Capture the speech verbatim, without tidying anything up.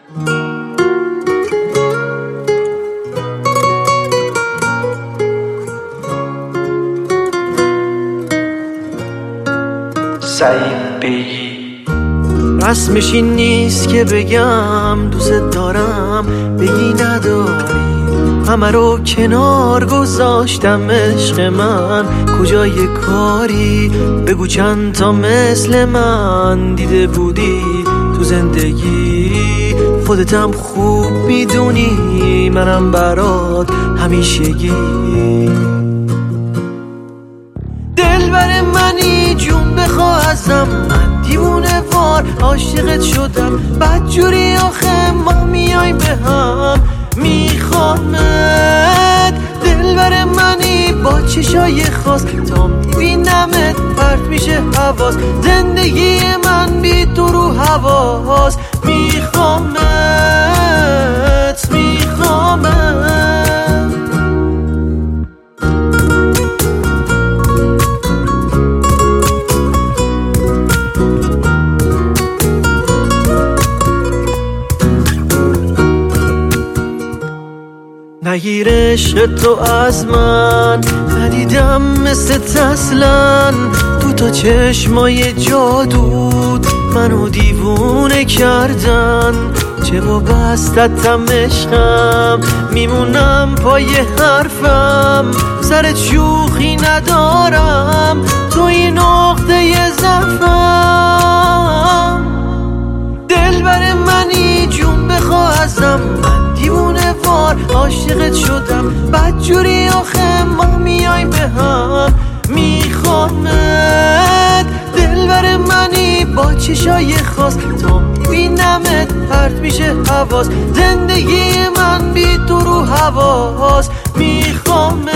سعید بیگی. رسمش این نیست که بگم دوست دارم بگی نداری، همه رو کنار گذاشتم عشق من، کجای کاری بگو چند تا مثل من دیده بودی تو زندگی، خودتم خوب میدونی منم برات همیشگی. دلبر منی جون بخواه ازم، من دیوونه وار عاشقت شدم، بدجوری آخه ما میایم به هم، میخوامت. دلبر منی با چشای خاص، تا میبینمت پرت میشه حواس، زندگی من بی تو رو حواس، میخوامت میخوامت. نگیر عشق تو از من، ندیدم مثل اصلا، دو تا چشمای جادود منو دیوونه کردن، چه وابستتم عشقم، میمونم پای حرفم، سر شوخی ندارم تو این نقطه ضعفم. دلبر منی جون بخواه ازم، من دیوونه وار عاشقت شدم، بدجوری آخه ما میایم به هم، میخوامت. دلبر منی با چشای خاص، تا میبینمت پرت میشه حواس، زندگی من بی تو رو حواس، میخوامت